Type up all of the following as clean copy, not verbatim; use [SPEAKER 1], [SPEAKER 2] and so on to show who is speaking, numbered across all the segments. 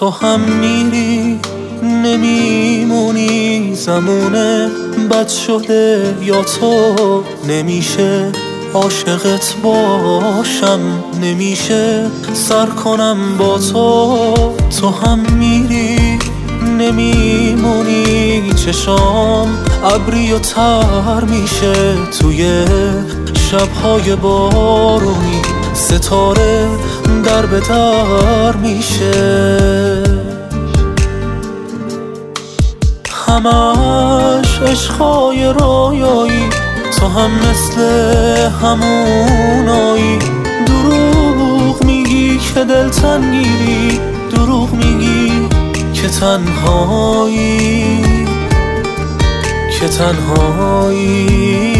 [SPEAKER 1] تو هم میری نمیمونی، زمونه بد شده یا تو نمیشه عاشقت باشم، نمیشه سر کنم با تو. تو هم میری نمیمونی، چشام ابری و تر میشه توی شبهای بارونی، ستاره در به در میشه. همش عشقای رویایی، تو هم مثل همونایی. دروغ میگی که دلتنگیری، دروغ میگی که تنهایی، که تنهایی.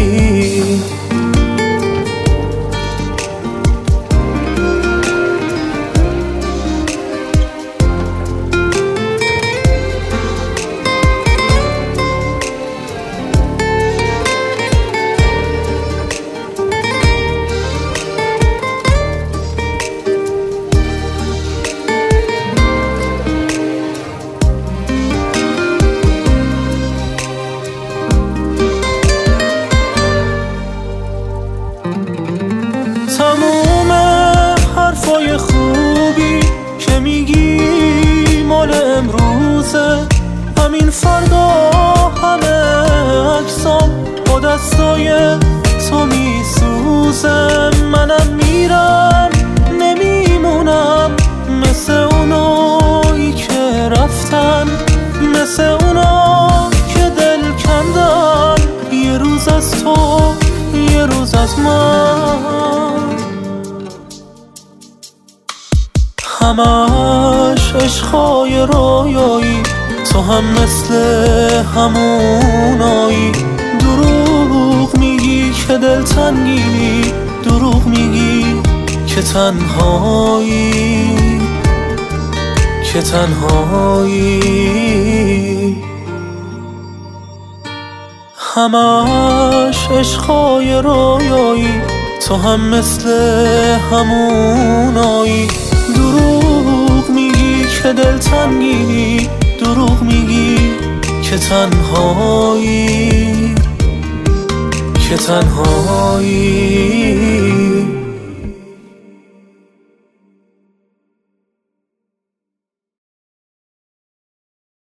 [SPEAKER 1] تموم حرفای خوبی که میگی مال امروزه، همین فردا همه عکسام با دستای تو میسوزه. منم میرم نمیمونم، مثل اونایی که رفتن، مثل اونا که دل کندن. یه روز از تو یه روز از من، همش عشقای رویایی، تو هم مثل همونایی. دروغ میگی که دلتنگیری، دروغ میگی که تنهایی، که تنهایی. همش عشقای رویایی، تو هم مثل همونایی. دروغ میگی که دلتنگیری، دروغ میگی که تنهایی، که تنهایی.